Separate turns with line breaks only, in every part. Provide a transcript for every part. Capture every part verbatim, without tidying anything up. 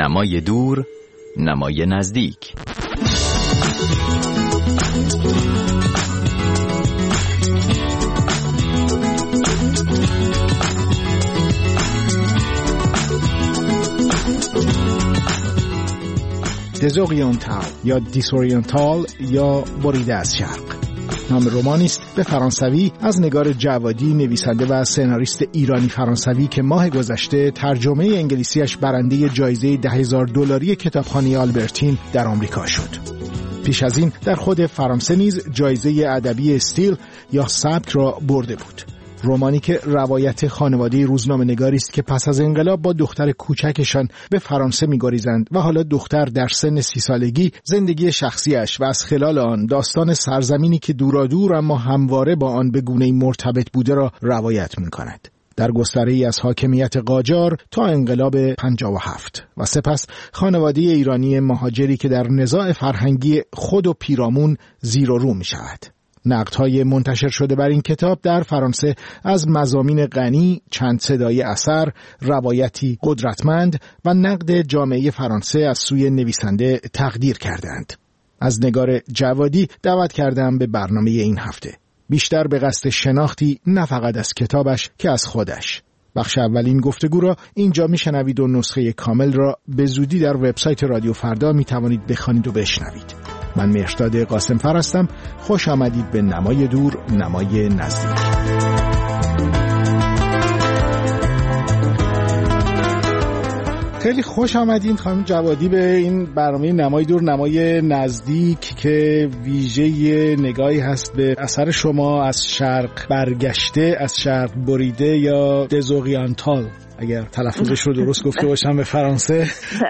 نمای دور، نمای نزدیک.
دزوریانتال یا دیسوریانتال یا بریده از شرق نام رمانی است به فرانسوی از نگار جوادی، نویسنده و سناریست ایرانی فرانسوی که ماه گذشته ترجمه انگلیسیش برنده جایزه ده هزار دلاری کتابخانه آلبرتین در آمریکا شد. پیش از این در خود فرانسه نیز جایزه ادبی استیل یا سبک را برده بود. رمانی که روایت خانواده روزنامه‌نگاری است که پس از انقلاب با دختر کوچکشان به فرانسه می‌گریزند و حالا دختر در سن سی سالگی زندگی شخصیش و از خلال آن داستان سرزمینی که دورادور اما همواره با آن به گونه‌ای مرتبط بوده را روایت می‌کند. در گستره‌ای از حاکمیت قاجار تا انقلاب پنجاه و هفت و سپس خانواده ایرانی مهاجری که در نزاع فرهنگی خود و پیرامون زیر و رو می‌شود. نقدهای منتشر شده بر این کتاب در فرانسه از مضامین غنی، چند صدایی اثر، روایتی قدرتمند و نقد جامعه فرانسه از سوی نویسنده تقدیر کردند. از نگار جوادی دعوت کردم به برنامه این هفته، بیشتر به قصد شناختی نه فقط از کتابش که از خودش. بخش اولین گفتگو را اینجا میشنوید و نسخه کامل را به زودی در وبسایت رادیو فردا میتوانید بخوانید و بشنوید. من مهرداد قاسمفر هستم. خوش آمدید به نمای دور، نمای نزدیک. خیلی خوش آمدین خانم جوادی به این برنامه نمای دور، نمای نزدیک که ویژه نگاهی هست به اثر شما از شرق برگشته، از شرق بریده یا دزوریانتال، اگر تلفظش رو درست گفته باشم به فرانسه.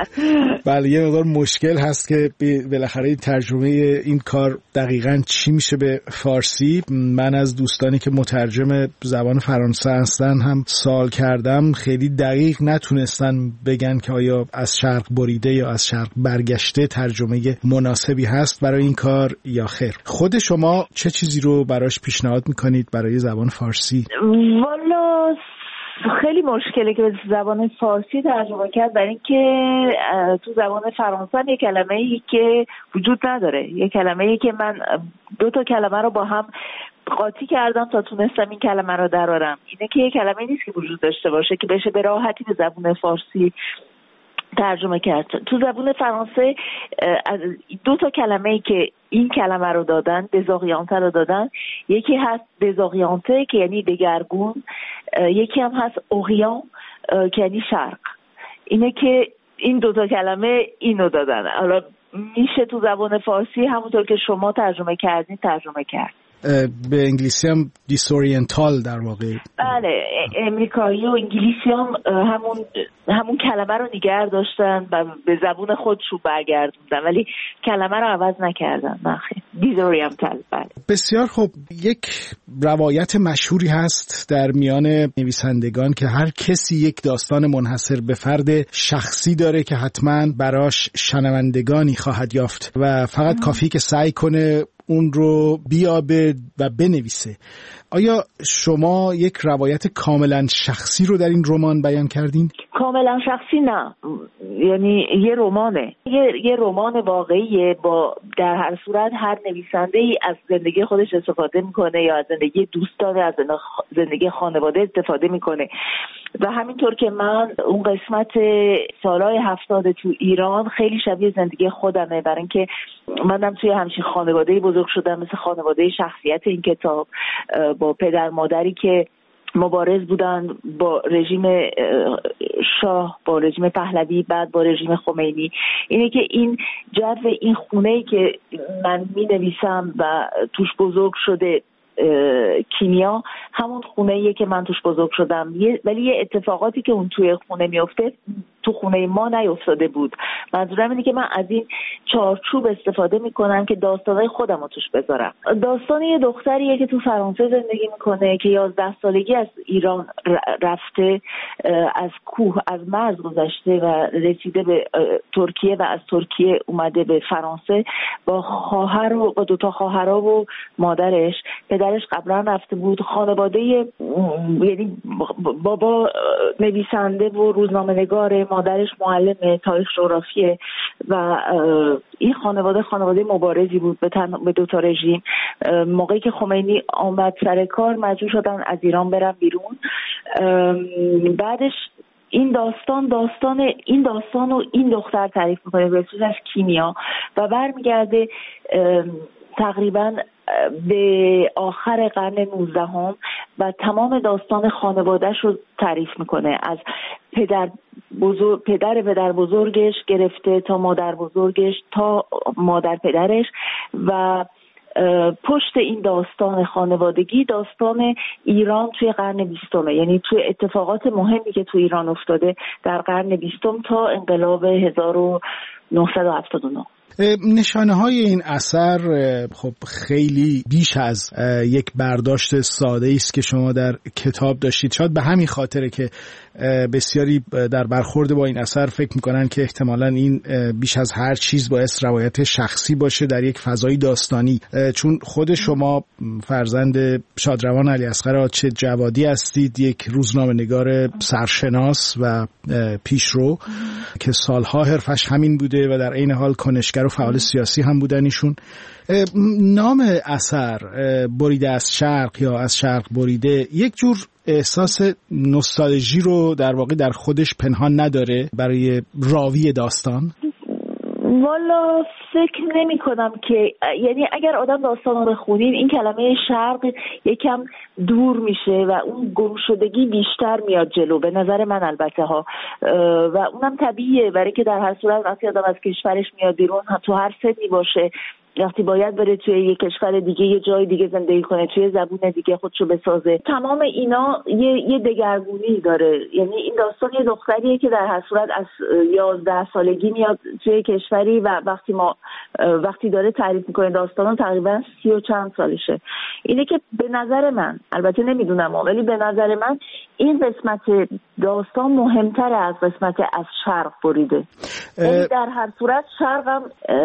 بله، یه مقدار مشکل هست که بالاخره ترجمه این کار دقیقاً چی میشه به فارسی. من از دوستانی که مترجم زبان فرانسه هستن هم سوال کردم، خیلی دقیق نتونستن بگن که آیا از شرق بریده یا از شرق برگشته ترجمه مناسبی هست برای این کار یا خیر. خود شما چه چیزی رو براش پیشنهاد میکنید برای زبان فارسی؟
والا خیلی مشکله که به زبان فارسی ترجمه کرد، برای اینکه تو زبان فرانسه یه کلمه‌ای که وجود نداره، یه کلمه‌ای که من دو تا کلمه رو با هم قاطی کردم تا تونستم این کلمه رو درارم. اینه که یه کلمه نیست که وجود داشته باشه که بشه به راحتی به زبان فارسی ترجمه کرد. تو زبان فرانسه از دو تا کلمه‌ای که این کلمه رو دادن، دزوریانته رو دادن، یکی هست دزوریانته که یعنی دگرگون، یکی هم هست اوریان که یعنی شرق. اینه که این دو تا کلمه اینو دادن. حالا میشه تو زبان فارسی همونطور که شما ترجمه کردین ترجمه کرد.
به انگلیسی هم دیسوریانتال در واقع.
بله، امریکایی و انگلیسی هم همون همون کلمه رو نگه داشتن و به زبون خودشون برگردوندن، ولی کلمه رو عوض نکردن. نخیر، دیسوریانتال. بله.
بسیار خوب. یک روایت مشهوری هست در میان نویسندگان که هر کسی یک داستان منحصر به فرد شخصی داره که حتما براش شنوندگانی خواهد یافت و فقط ام. کافی که سعی کنه اون رو بیابه و بنویسه. آیا شما یک روایت کاملا شخصی رو در این رمان بیان کردین؟
کاملا شخصی نه، یعنی یه رمانه، یه یه رمان واقعیه. با در هر صورت هر نویسنده ای از زندگی خودش استفاده میکنه یا از زندگی دوستان، از زندگی خانواده استفاده میکنه و همینطور که من اون قسمت سالهای هفتاد تو ایران خیلی شبیه زندگی خودمه، برای اینکه منم توی همچین خانواده‌ای بزرگ شدم، مثل خانواده شخصیت این کتاب، با پدر مادری که مبارز بودن با رژیم شاه، با رژیم پهلوی، بعد با رژیم خمینی. اینه که این جو این خونه‌ای که من می‌نویسم و توش بزرگ شده کیمیا، همون خونه‌ایه که من توش بزرگ شدم، ولی یه اتفاقاتی که اون توی خونه میفته تو خونه ما نیفتاده بود. منظورم اینه که من از این چارچوب استفاده میکنم که داستانای خودم رو توش بذارم. داستان یه دختریه که تو فرانسه زندگی میکنه که یازده سالگی از ایران رفته، از کوه از مرز گذشته و رسیده به ترکیه و از ترکیه اومده به فرانسه با خواهر و با دوتا خواهرها و مادرش. پدرش قبلا رفته بود. خانواده یعنی بابا نویسنده و روزنامه‌نگار، مادرش معلم تاریخ جغرافیه و این خانواده خانواده مبارزی بود به, تن... به دو تا رژیم. موقعی که خمینی آمد سر کار مجبور شدن از ایران برن بیرون. بعدش این داستان داستان این داستان و این دختر تعریف میکنه به صورت از کیمیا و برمیگرده تقریبا به آخر قرن نوزدهم و تمام داستان خانواده‌اش رو تعریف میکنه، از پدر بزرگ پدر پدر بزرگش گرفته تا مادر بزرگش تا مادر پدرش و پشت این داستان خانوادگی داستان ایران توی قرن بیستم، یعنی توی اتفاقات مهمی که توی ایران افتاده در قرن بیستم تا انقلاب هزار و نهصد و هفتاد و نه.
نشانه های این اثر خب خیلی بیش از یک برداشت ساده است که شما در کتاب داشتید. شاید به همین خاطره که بسیاری در برخورد با این اثر فکر میکنن که احتمالاً این بیش از هر چیز باعث روایت شخصی باشه در یک فضای داستانی، چون خود شما فرزند شادروان علیاصغر آچه جوادی هستید، یک روزنامه‌نگار سرشناس و پیشرو که سالها حرفش همین بوده و در عین حال کنشگر و فعال سیاسی هم بودن ایشون. نام اثر بریده از شرق یا از شرق بریده یک جور احساس نوستالژی رو در واقع در خودش پنهان نداره برای راوی داستان؟
والا فکر نمی کنم که، یعنی اگر آدم داستان رو بخونین این کلمه شرق یکم دور میشه و اون گمشدگی بیشتر میاد جلو به نظر من البته ها، و اونم طبیعیه برای که در هر صورت وقتی آدم از کشورش میاد بیرون تو هر سنی باشه وقتی باید بره توی یه کشور دیگه یه جای دیگه زندگی کنه توی زبون دیگه خودشو بسازه، تمام اینا یه یه دگرگونی داره. یعنی این داستان یه دختریه که در هر صورت از یازده سالگی میاد توی کشوری و وقتی ما وقتی داره تعریف میکنه داستانو تقریبا سی و چند سالشه. اینه که به نظر من، البته نمیدونم ولی به نظر من این قسمت داستان مهمتره از قسمت از شرق بریده. یعنی در هر صورت شرقم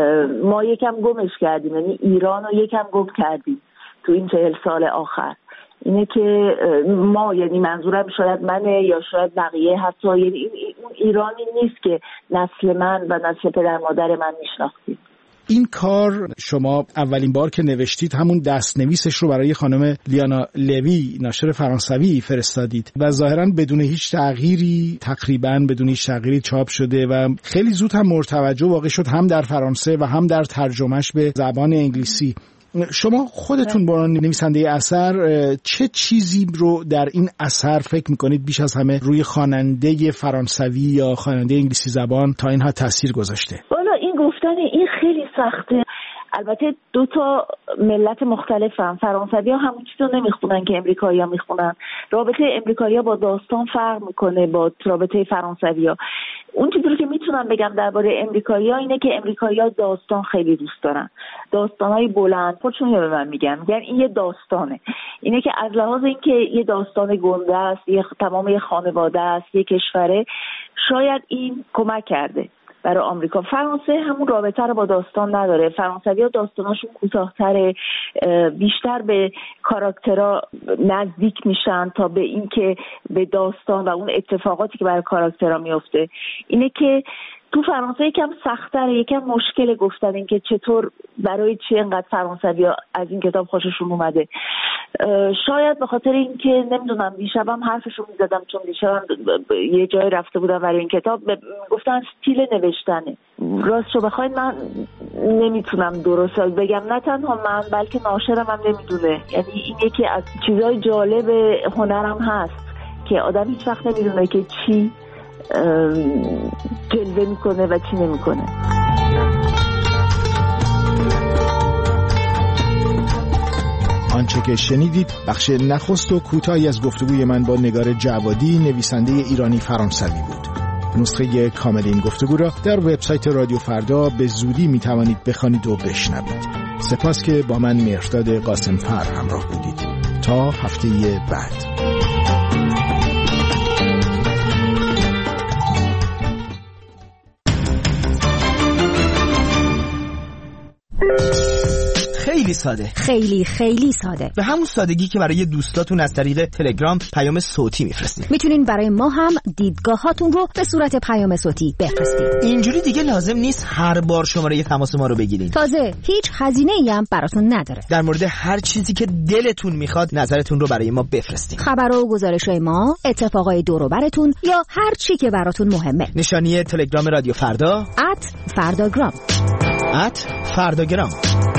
ما یکم گمش کردیم، یعنی ایران رو یکم گم کردیم تو این چهل سال آخر. اینه که ما، یعنی منظورم شاید منه یا شاید بقیه، حتی یعنی اون ایرانی نیست که نسل من و نسل پدر مادر من میشناختیم.
این کار شما اولین بار که نوشتید همون دستنویسش رو برای خانم لیانا لوی ناشر فرانسوی فرستادید و ظاهراً بدون هیچ تغییری، تقریباً بدون هیچ تغییری چاپ شده و خیلی زود هم مورد توجه واقع شد، هم در فرانسه و هم در ترجمهش به زبان انگلیسی. شما خودتون به عنوان نویسنده اثر چه چیزی رو در این اثر فکر میکنید بیش از همه روی خواننده فرانسوی یا خواننده انگلیسی زبان تا اینها تاثیر گذاشته؟
والا این گفتن این خیلی سخته. البته دو تا ملت مختلفن. فرانسوی‌ها همون چیزو نمیخونن که امریکایی‌ها میخونن. رابطه امریکایی‌ها با داستان فرق میکنه با رابطه فرانسوی‌ها. اون چیزی رو که میتونم بگم درباره امریکایی‌ها اینه که امریکایی‌ها داستان خیلی دوست دارن. داستان‌های بلند، خودشون به من میگن، میگن این یه داستانه. اینه که از لحاظ اینکه یه داستان گنده است، یه تمام یه خانواده است، یه کشوره، شاید این کمک کرده برای آمریکا. فرانسه همون رابطه رو با داستان نداره. فرانسوی‌ها داستاناشون کوتاه‌تره، بیشتر به کاراکترها نزدیک میشن تا به این که به داستان و اون اتفاقاتی که برای کاراکترها میفته. اینه که تو فرانسه یکم سخت‌تره، یکم مشکل گفتن این که چطور برای چی اینقدر فرانسوی‌ها از این کتاب خوششون اومده. شاید به خاطر اینکه نمیدونم دیشبم حرفشو میزدم، چون دیشبم یه جای رفته بودم برای این کتاب، گفتن استیل نوشتنه. راستشو بخواید من نمیتونم درست بگم، نه تنها من بلکه ناشرم هم نمیدونه. یعنی این یکی از چیزای جالب هنرم هست که آدم هیچ وقت نمیدونه که چی جلوه میکنه و چی نمیکنه.
آنچه که شنیدید بخش نخست و کوتاهی از گفتگوی من با نگار جوادی، نویسنده ایرانی فرانسوی بود. نسخه کامل این گفتگو را در وبسایت رادیو فردا به زودی میتوانید بخوانید و بشنوید. سپاس که با من مهرداد قاسم‌فر همراه بودید. تا هفته بعد.
خیلی ساده.
خیلی خیلی ساده.
به همون سادگی که برای دوستاتون از طریق تلگرام پیام صوتی میفرستید.
میتونین برای ما هم دیدگاهاتون رو به صورت پیام صوتی بفرستید.
اینجوری دیگه لازم نیست هر بار شماره تماس ما رو بگیرید.
تازه هیچ هزینه‌ای هم براتون نداره.
در مورد هر چیزی که دلتون میخواد نظرتون رو برای ما بفرستید.
خبر و گزارش‌های ما، اتفاقای دور و براتون یا هر چی که براتون مهمه.
نشانی تلگرام رادیو فردا
ات فرداگرام
ات فرداگرام